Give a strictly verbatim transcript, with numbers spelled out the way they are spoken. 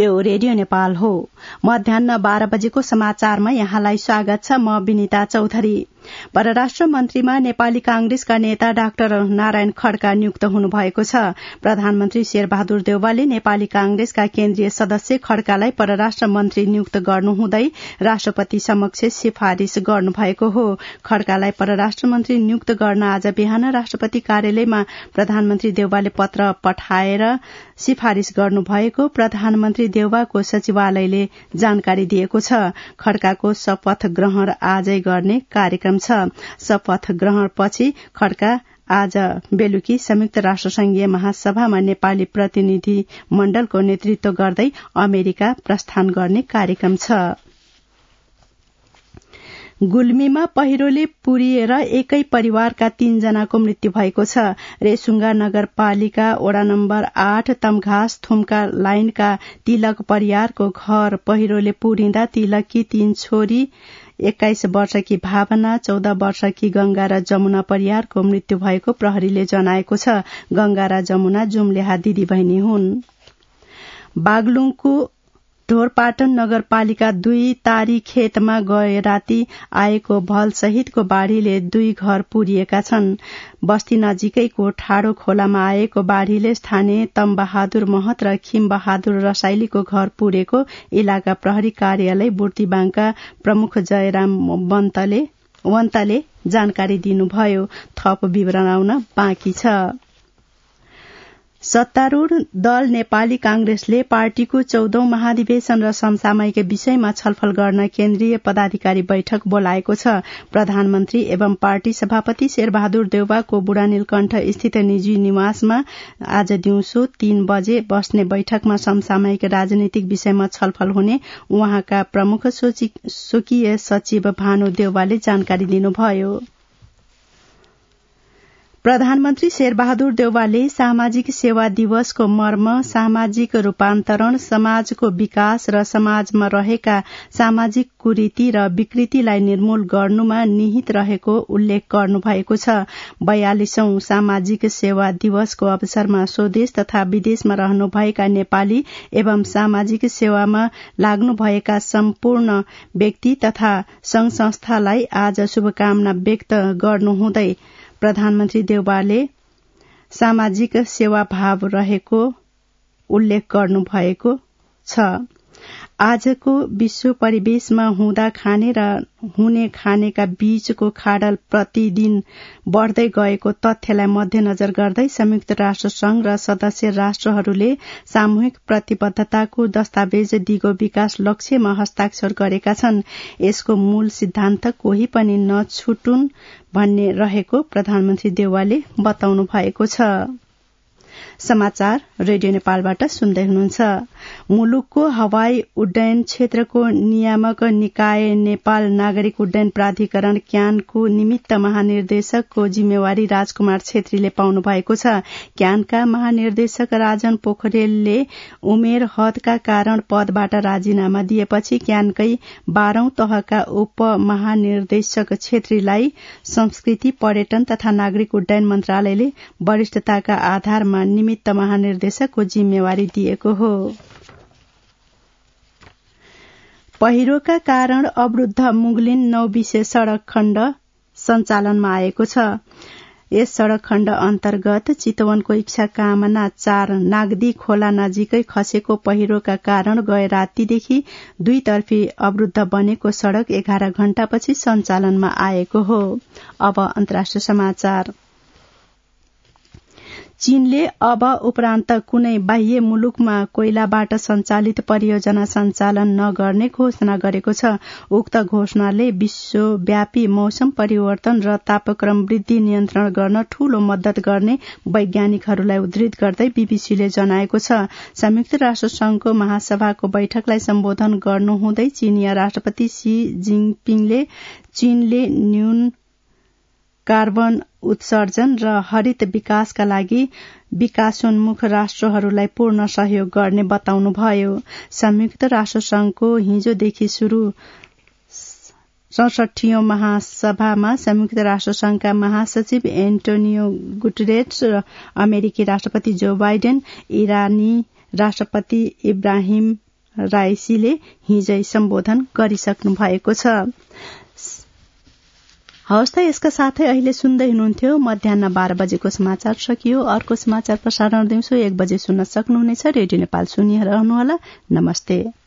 यो रेडियो नेपाल हो। मध्याह्न बाह्र बजेको समाचारमा यहाँलाई स्वागत छ। म विनिता चौधरी। परराष्ट्र मन्त्रीमा नेपाली कांग्रेसका नेता डाक्टर नारायण खड्का नियुक्त हुनुभएको छ। प्रधानमन्त्री शेरबहादुर देउवाले नेपाली कांग्रेसका केन्द्रीय सदस्य खड्कालाई परराष्ट्र मन्त्री नियुक्त गर्नुहुँदै राष्ट्रपति समक्ष सिफारिश गर्नुभएको हो। खड्कालाई परराष्ट्र मन्त्री नियुक्त गर्न आज बिहान राष्ट्रपति कार्यालयमा प्रधानमन्त्री देउवाले पत्र पठाएर सिफारिश गर्नुभएको प्रधानमन्त्री देउवाको सचिवालयले जानकारी दिएको छ। खड्काको शपथ ग्रहण आजै गर्ने कार्यक्रम छ। शपथ ग्रहण पछि खड्का आज बेलुकी संयुक्त राष्ट्र संघीय महासभामा नेपाली प्रतिनिधि मण्डलको नेतृत्व गर्दै अमेरिका प्रस्थान गर्ने कार्यक्रम छ। गुल्मीमा पहिरोले पुरिएर एकै परिवारका तीनजनाको मृत्यु भएको छ। रेसुङ्गा नगरपालिका वडा नम्बर आठ तमघास थुम्का लाइनका तिलक परियारको घर पहिरोले पुरिँदा तिलककी तीन छोरी एक्काइस वर्षकी भावना, चौध वर्षकी गंगा र जमुना परियारको मृत्यु भएको प्रहरीले जनाएको छ। गंगा र जमुना जुम्लेहा दिदी बहिनी हुन्। बागलुङको ढोरपाटन नगरपालिका दुई तारी खेतमा गए राति आएको भल सहितको बाढ़ीले दुई घर पुरिएका छन्। बस्ती नजिकैको ठाडो खोलामा आएको बाढ़ीले स्थानीय तमबहादुर महत र खिमबहादुर रसाइलीको घर पुरेको इलाका प्रहरी कार्यालय बुर्तिबाङका प्रमुख जयराम वन्तले वन्तले जानकारी दिनुभयो। थप विवरण आउन बाँकी छ। सत्तारूढ़ दल नेपाली कांग्रेसले पार्टीको चौधौं महाधिवेशन र समसामयिक विषयमा छलफल गर्न केन्द्रीय पदाधिकारी बैठक बोलाएको छ। प्रधानमन्त्री एवं पार्टी सभापति शेरबहादुर देउवाको बुढानीलकण्ठ स्थित निजी निवासमा आज दिउँसो तीन बजे बस्ने बैठकमा समसामयिक राजनीतिक विषयमा छलफल हुने उहाँका प्रमुख स्वकीय सचिव भानु देउवाले जानकारी दिनुभयो। प्रधानमन्त्री शेरबहादुर देउवाले सामाजिक सेवा दिवसको मर्म सामाजिक रूपान्तरण, समाजको विकास र समाजमा रहेका सामाजिक कुरीति र विकृतिलाई निर्मूल गर्नुमा निहित रहेको उल्लेख गर्नुभएको छ। बयालीसौं सामाजिक सेवा दिवसको अवसरमा स्वदेश तथा विदेशमा रहनुभएका नेपाली एवं सामाजिक सेवामा लाग्नुभएका सम्पूर्ण व्यक्ति तथा संघ संस्थालाई आज शुभकामना व्यक्त गर्नुहुँदै प्रधानमन्त्री देउवाले सामाजिक सेवाभाव रहेको उल्लेख गर्नुभएको छ। आजको विश्व परिवेशमा हुँदा खाने र हुने खानेका बीचको खाडल प्रतिदिन बढ़दै गएको तथ्यलाई मध्यनजर गर्दै संयुक्त राष्ट्र संघ र सदस्य राष्ट्रहरूले सामूहिक प्रतिबद्धताको दस्तावेज दिगो विकास लक्ष्यमा हस्ताक्षर गरेका छन्। यसको मूल सिद्धान्त कोही पनि नछुटुन् भन्ने रहेको प्रधानमन्त्री देउवाले बताउनु भएको छ। समाचार रेडियो नेपालबाट सुन्दै हुनुहुन्छ। मुलुकको हवाई उड्डयन क्षेत्रको नियामक निकाय नेपाल नागरिक उड्डयन प्राधिकरण क्यानको निमित्त महानिर्देशकको जिम्मेवारी राजकुमार छेत्रीले पाउनु भएको छ। क्यानका महानिर्देशक राजन पोखरेलले उमेर हदका कारण पदबाट राजीनामा दिएपछि क्यानकै बाह्रौं तहका उप महानिर्देशक छेत्रीलाई संस्कृति, पर्यटन तथा नागरिक उड्डयन मन्त्रालयले वरिष्ठताका आधारमा निमित्त महानिर्देशकको जिम्मेवारी दिएको हो। पहिरोका कारण अवरुद्ध मुगलिन नौबिसे सड़क खण्ड सञ्चालनमा आएको छ। यस सड़क खण्ड अन्तर्गत चितवनको इच्छा कामना चार नागदी खोला नजिकै खसेको पहिरोका कारण गए रातीदेखि दुईतर्फी अवरुद्ध बनेको सड़क एघार घण्टापछि सञ्चालनमा आएको हो। अब अन्तर्राष्ट्रिय समाचार। चीनले अब उपरान्त कुनै बाह्य मुलुकमा कोइलाबाट सञ्चालित परियोजना सञ्चालन नगर्ने घोषणा गरेको छ। उक्त घोषणाले विश्वव्यापी मौसम परिवर्तन र तापक्रम वृद्धि नियन्त्रण गर्न ठूलो मद्दत गर्ने वैज्ञानिकहरूलाई उद्धृत गर्दै बीबीसीले जनाएको छ। संयुक्त राष्ट्र संघको महासभाको बैठकलाई सम्बोधन गर्नुहुँदै चीनिया राष्ट्रपति शी जिङपिङले चीनले न्यून कार्बन उत्सर्जन र हरित विकासका लागि विकासोन्मुख राष्ट्रहरूलाई पूर्ण सहयोग गर्ने बताउनुभयो। संयुक्त राष्ट्र संघको हिजोदेखि शुरू सडसठीऔं महासभामा संयुक्त राष्ट्र संघका महासचिव एन्टोनियो गुटेरेस, अमेरिकी राष्ट्रपति जो बाइडेन, इरानी राष्ट्रपति इब्राहिम राईसीले हिजै सम्बोधन गरिसक्नु भएको छ। हवस् त यसका साथै अहिले सुन्दै हुनुहुन्थ्यो मध्याह बाह्र बजेको समाचार सकियो। अर्को समाचार प्रसारण दिउँसो एक बजे सुन्न सक्नुहुनेछ। रेडियो नेपाल सुनिरहनुहोला। नमस्ते।